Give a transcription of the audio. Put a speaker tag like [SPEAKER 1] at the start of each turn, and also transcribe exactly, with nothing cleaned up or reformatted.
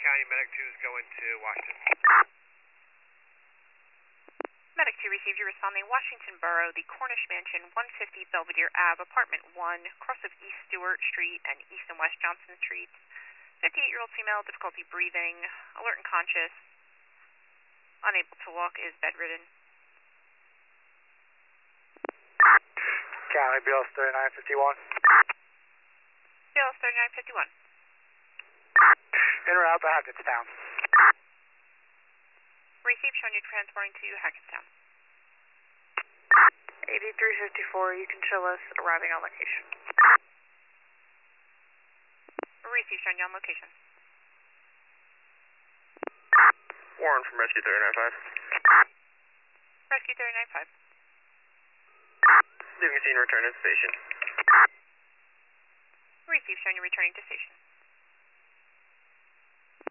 [SPEAKER 1] County, Medic two is going to Washington.
[SPEAKER 2] Medic two received you responding Washington Borough, the Cornish Mansion, one fifty Belvedere Ave, Apartment one, cross of East Stewart Street and East and West Johnson Streets. fifty-eight-year-old female, difficulty breathing, alert and conscious, unable to walk, is bedridden.
[SPEAKER 1] County, B L S thirty-nine fifty-one.
[SPEAKER 2] B L S thirty-nine fifty-one.
[SPEAKER 1] En route to Hackettstown.
[SPEAKER 2] Received, showing you transporting to Hackettstown.
[SPEAKER 3] eighty-three fifty-four, you can show us arriving on location.
[SPEAKER 2] Received, showing you on location.
[SPEAKER 1] Warren from Rescue thirty-nine five.
[SPEAKER 2] Rescue thirty-nine five.
[SPEAKER 1] Leaving scene, return to station.
[SPEAKER 2] Received, showing you returning to station.